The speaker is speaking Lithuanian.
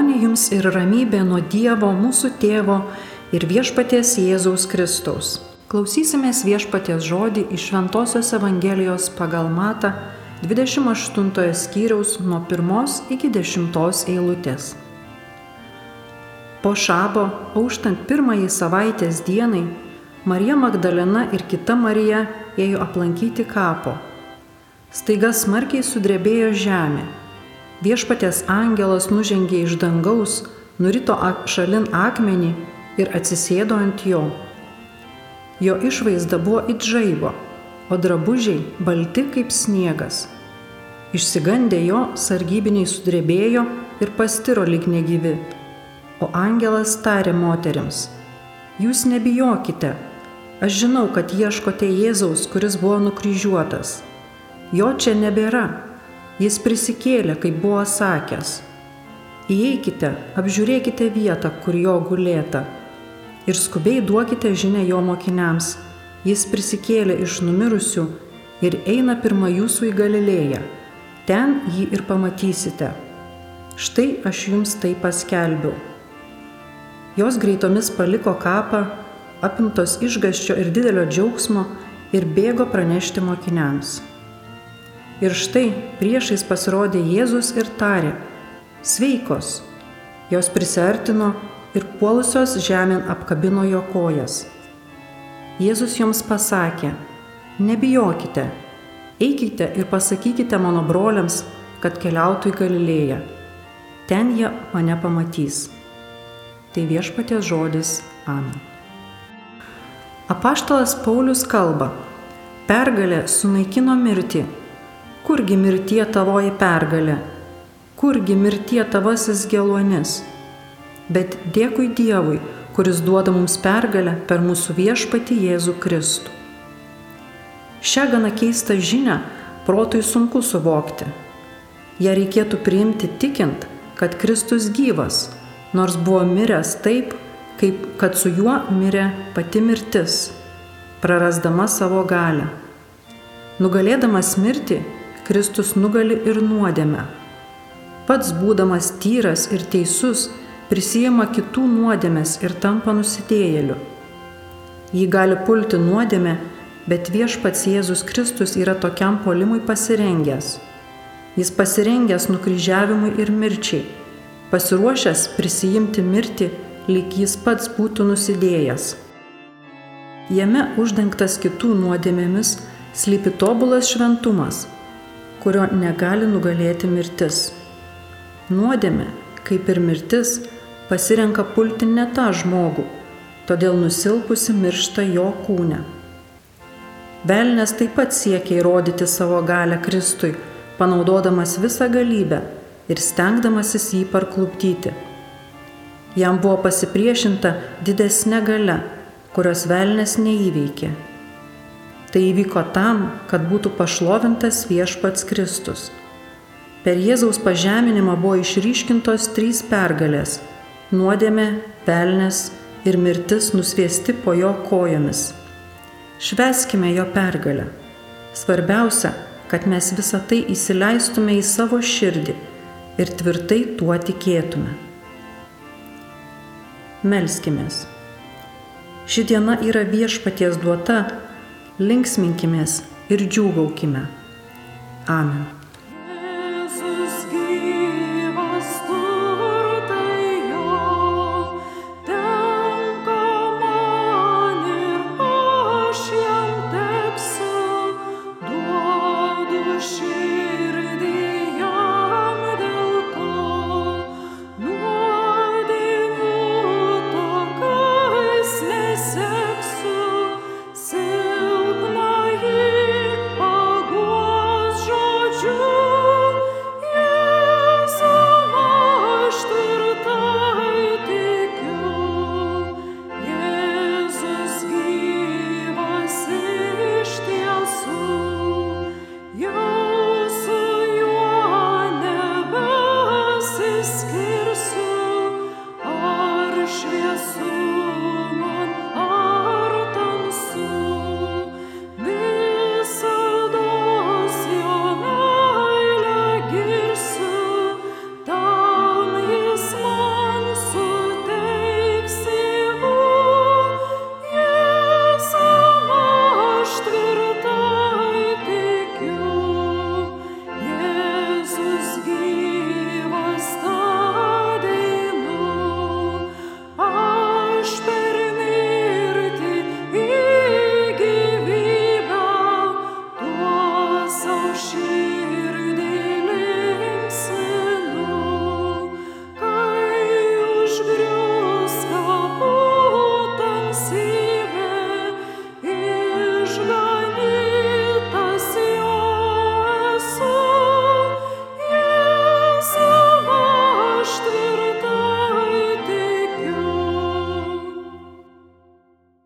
Malonė jums ir ramybė nuo Dievo, mūsų Tėvo ir Viešpaties Jėzaus Kristaus. Klausysimės Viešpaties žodį iš Šventosios Evangelijos pagal Matą 28 skyriaus nuo 1 iki 10 eilutės. Po šabo, auštant pirmąjį savaitės dienai, Marija Magdalena ir kita Marija ėjo aplankyti kapo. Staiga smarkiai sudrebėjo žemė. Viešpaties angelas nužengė iš dangaus, nurito šalin akmenį ir atsisėdo ant jo. Jo išvaizda buvo it žaibo, o drabužiai balti kaip sniegas. Išsigandę jo, sargybiniai sudrebėjo ir pastiro lyg negyvi. O angelas tarė moterims: Jūs nebijokite, aš žinau, kad ieškote Jėzaus, kuris buvo nukryžiuotas. Jo čia nebėra. Jis prisikėlė, kaip buvo sakęs. Įeikite, apžiūrėkite vietą, kur jo gulėta, ir skubiai duokite žinią jo mokiniams. Jis prisikėlė iš numirusių ir eina pirma jūsų į Galilėją. Ten jį ir pamatysite. Štai aš jums tai paskelbiau. Jos greitomis paliko kapą, apimtos išgąsčio ir didelio džiaugsmo, ir bėgo pranešti mokiniams. Ir štai priešais pasirodė Jėzus ir tarė: Sveikos! Jos prisiartino ir puolusios žemėn apkabino jo kojas. Jėzus joms pasakė: Nebijokite, eikite ir pasakykite mano broliams, kad keliautų į Galilėją. Ten jie mane pamatys. Tai Viešpaties žodis. Amen. Apaštalas Paulius kalba: Pergalė sunaikino mirtį. Kurgi mirtie tavoji pergalė? Kurgi mirtie tavasis geluonis? Bet dėkui Dievui, kuris duoda mums pergalę per mūsų Viešpatį Jėzų Kristų. Šią gana keistą žinią protui sunku suvokti. Ją reikėtų priimti tikint, kad Kristus gyvas, nors buvo miręs taip, kaip kad su juo mirė pati mirtis, prarasdama savo galią. Nugalėdamas mirtį, Kristus nugali ir nuodėmę. Pats būdamas tyras ir teisus, prisiima kitų nuodėmes ir tampa nusidėjėliu. Jį gali pulti nuodėmė, bet Viešpats Jėzus Kristus yra tokiam puolimui pasirengęs. Jis pasirengęs nukryžiavimui ir mirčiai, pasiruošęs prisijimti mirtį, lyg jis pats būtų nusidėjęs. Jame uždengtas kitų nuodėmėmis slypi tobulas šventumas, kurio negali nugalėti mirtis. Nuodėmė, kaip ir mirtis, pasirenka pulti ne tą žmogų, todėl nusilpusi miršta jo kūne. Velnias taip pat siekia įrodyti savo galią Kristui, panaudodamas visą galybę ir stengdamasis jį parklupdyti. Jam buvo pasipriešinta didesnė galia, kurios velnias neįveikė. Tai įvyko tam, kad būtų pašlovintas Viešpats Kristus. Per Jėzaus pažeminimą buvo išryškintos 3 pergalės – nuodėmė, velnias ir mirtis nusviesti po jo kojomis. Švęskime jo pergalę. Svarbiausia, kad mes visą tai įsileistume į savo širdį ir tvirtai tuo tikėtume. Melskimės. Ši diena yra Viešpaties duota, linksminkimės ir džiūgaukime. Amen.